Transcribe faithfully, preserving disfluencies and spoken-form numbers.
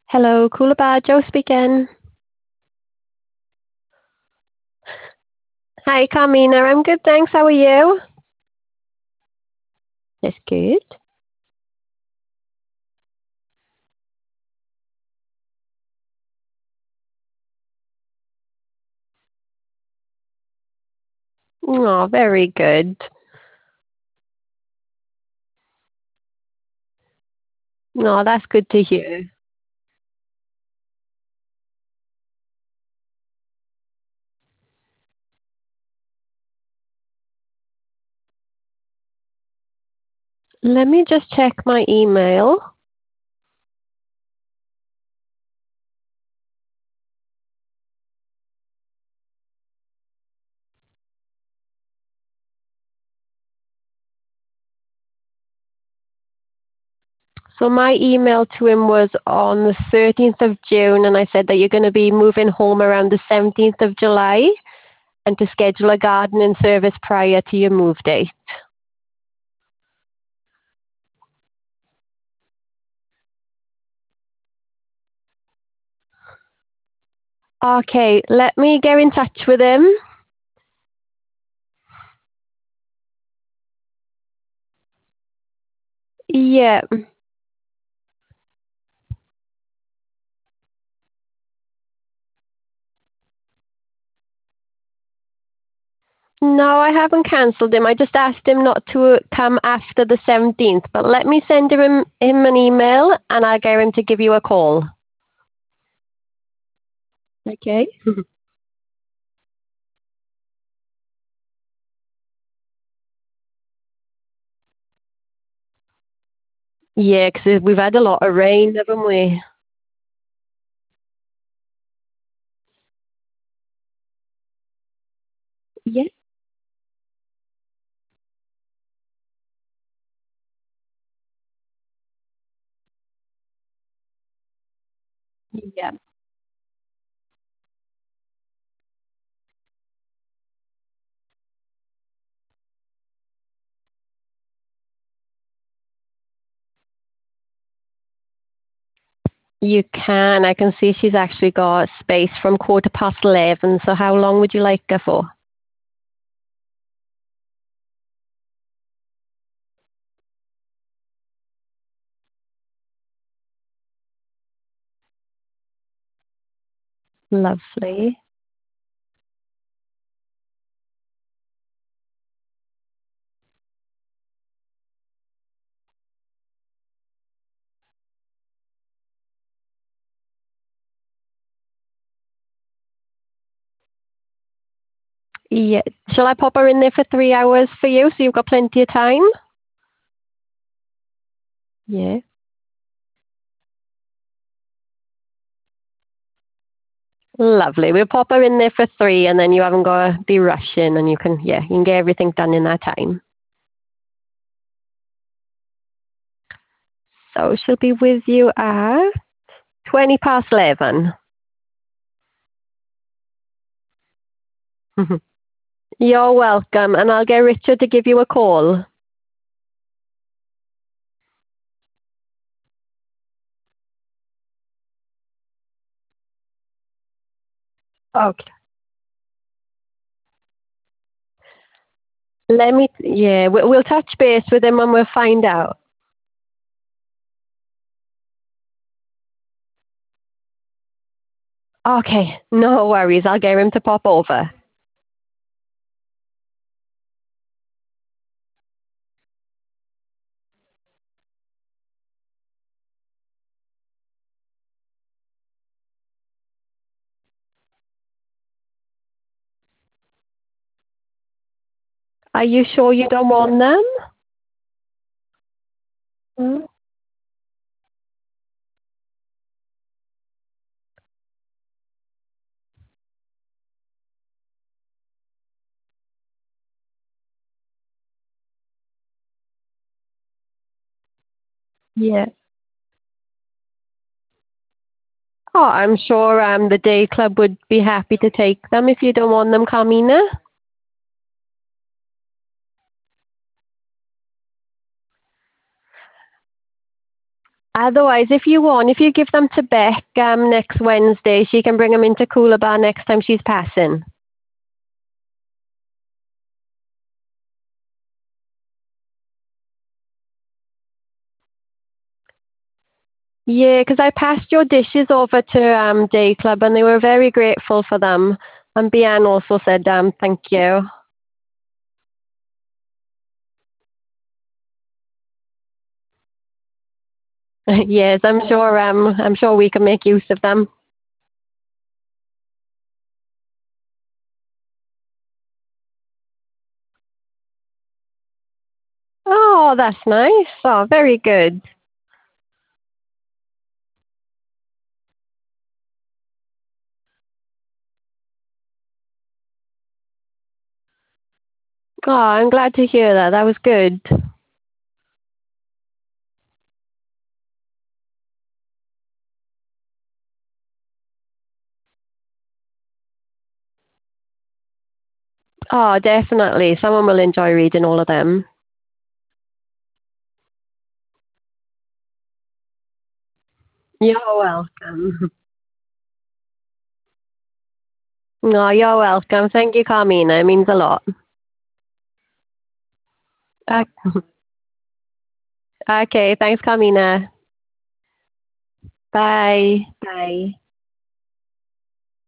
Hello, Coolabah, Joe speaking. Hi, Carmina. I'm good, thanks. How are you? That's good. Oh, very good. No, that's good to hear. Let me just check my email. So my email to him was on the thirteenth of June, and I said that you're going to be moving home around the seventeenth of July and to schedule a gardening service prior to your move date. Okay, let me get in touch with him. Yeah. No, I haven't cancelled him. I just asked him not to come after the seventeenth. But let me send him him an email and I'll get him to give you a call. Okay. Yeah, 'cause we've had a lot of rain, haven't we? Yeah. Yeah. You can. I can see she's actually got space from quarter past eleven. So how long would you like her for? Lovely. Yeah. Shall I pop her in there for three hours for you so you've got plenty of time? Yeah. Lovely. We'll pop her in there for three and then you haven't got to be rushing and you can, yeah, you can get everything done in that time. So she'll be with you at twenty past eleven. You're welcome and I'll get Richard to give you a call. Okay. Let me, yeah, we- we'll touch base with him and we'll find out. Okay, no worries. I'll get him to pop over. Are you sure you don't want them? Hmm? Yeah. Oh, I'm sure um, the day club would be happy to take them if you don't want them, Carmina. Otherwise, if you want, if you give them to Beck um, next Wednesday, she can bring them into Cooler Bar next time she's passing. Yeah, 'cause I passed your dishes over to um, Day Club and they were very grateful for them. And Bian also said um, thank you. Yes, I'm sure. Um, I'm sure we can make use of them. Oh, that's nice. Oh, very good. Oh, I'm glad to hear that. That was good. Oh, definitely. Someone will enjoy reading all of them. You're welcome. No, you're welcome. Thank you, Carmina. It means a lot. Uh, okay, thanks, Carmina. Bye. Bye.